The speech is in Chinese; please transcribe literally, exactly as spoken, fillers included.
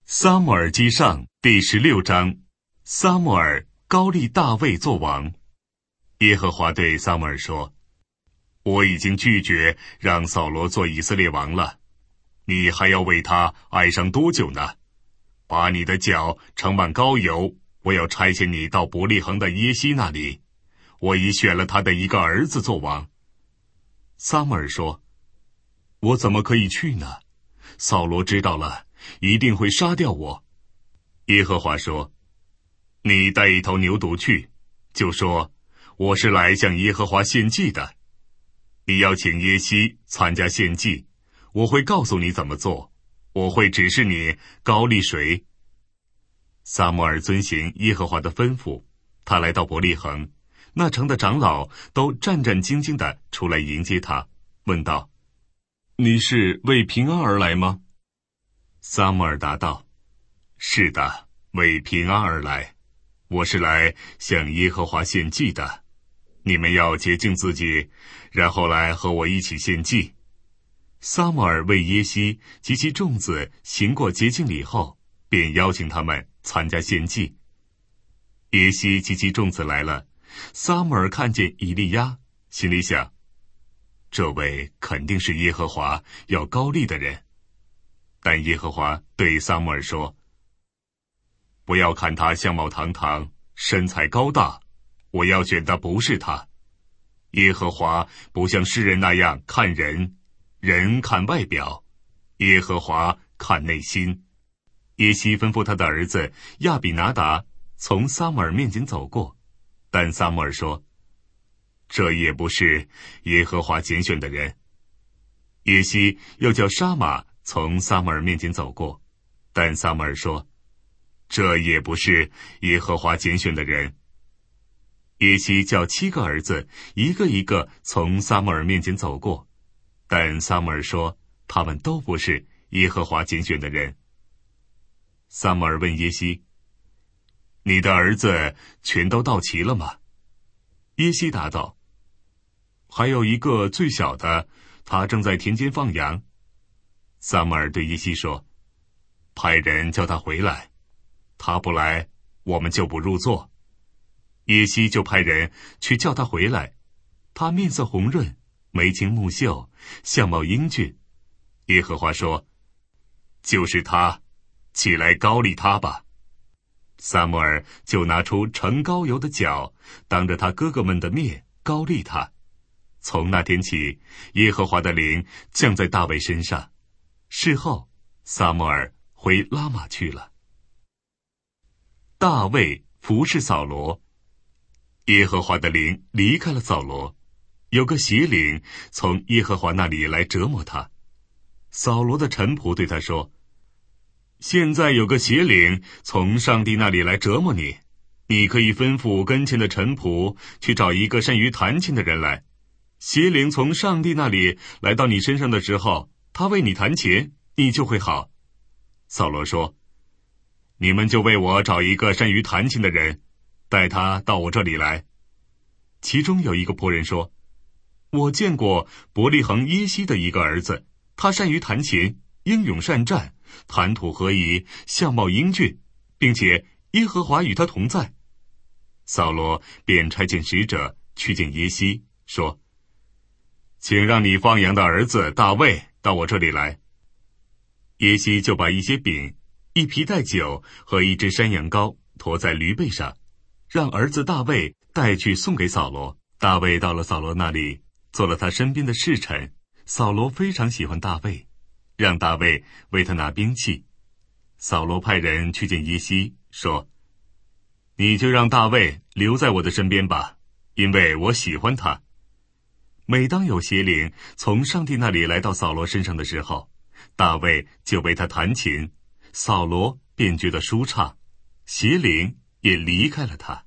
撒母耳记上第十六章，撒母耳膏立大卫做王。耶和华对撒母耳说：我已经拒绝让扫罗做以色列王了，你还要为他哀伤多久呢？把你的脚盛满膏油，我要差遣你到伯利恒的耶西那里，我已选了他的一个儿子做王。撒母耳说：我怎么可以去呢？扫罗知道了，一定会杀掉我。耶和华说：你带一头牛犊去，就说我是来向耶和华献祭的。你要请耶西参加献祭，我会告诉你怎么做，我会指示你膏立谁。撒母耳遵行耶和华的吩咐，他来到伯利恒，那城的长老都战战兢兢地出来迎接他，问道：你是为平安而来吗？撒母耳答道：是的，为平安而来，我是来向耶和华献祭的。你们要洁净自己，然后来和我一起献祭。撒母耳为耶西及其众子行过洁净礼后，便邀请他们参加献祭。耶西及其众子来了，撒母耳看见以利亚，心里想：这位肯定是耶和华要膏立的人。但耶和华对撒母耳说：不要看他相貌堂堂，身材高大，我要选的不是他。耶和华不像世人那样看人，人看外表，耶和华看内心。耶西吩咐他的儿子亚比拿达从撒母耳面前走过，但撒母耳说：这也不是耶和华拣选的人。耶西又叫沙玛从撒母耳面前走过，但撒母耳说：这也不是耶和华拣选的人。耶西叫七个儿子一个一个从撒母耳面前走过，但撒母耳说他们都不是耶和华拣选的人。撒母耳问耶西：你的儿子全都到齐了吗？耶西答道：还有一个最小的，他正在田间放羊。撒母耳对耶西说：派人叫他回来，他不来，我们就不入座。耶西就派人去叫他回来，他面色红润，眉清目秀，相貌英俊。耶和华说：就是他，起来膏立他吧。撒母耳就拿出盛膏油的脚，当着他哥哥们的面膏立他。从那天起，耶和华的灵降在大卫身上。事后，撒母耳回拉玛去了。大卫服侍扫罗。耶和华的灵离开了扫罗，有个邪灵从耶和华那里来折磨他。扫罗的臣仆对他说：现在有个邪灵从上帝那里来折磨你，你可以吩咐跟前的臣仆去找一个善于弹琴的人来。邪灵从上帝那里来到你身上的时候，他为你弹琴，你就会好。扫罗说：你们就为我找一个善于弹琴的人，带他到我这里来。其中有一个仆人说：我见过伯利恒耶西的一个儿子，他善于弹琴，英勇善战，谈吐合宜，相貌英俊，并且耶和华与他同在。扫罗便差遣使者去见耶西，说：请让你放羊的儿子大卫到我这里来。耶西就把一些饼、一皮带酒和一只山羊羔驮在驴背上，让儿子大卫带去送给扫罗。大卫到了扫罗那里，做了他身边的侍臣。扫罗非常喜欢大卫，让大卫为他拿兵器。扫罗派人去见耶西，说：你就让大卫留在我的身边吧，因为我喜欢他。每当有邪灵从上帝那里来到扫罗身上的时候，大卫就为他弹琴，扫罗便觉得舒畅，邪灵也离开了他。